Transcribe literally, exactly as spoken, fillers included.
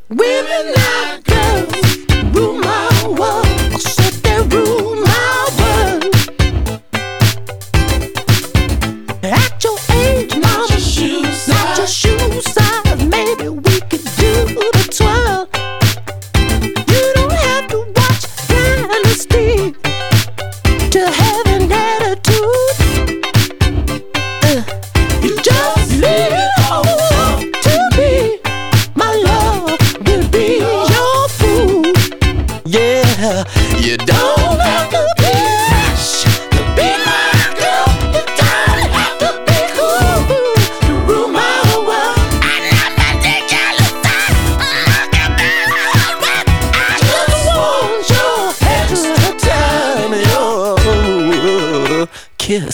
Women like girls rule my world. I said they rule my world. At your age, mama, not your shoe size, not your shoe size. Maybe we could do the twirl. You don't have to watch Dynasty to have an attitude. Uh, you just leave it all to me. My love will be your food. Yeah, you don't have to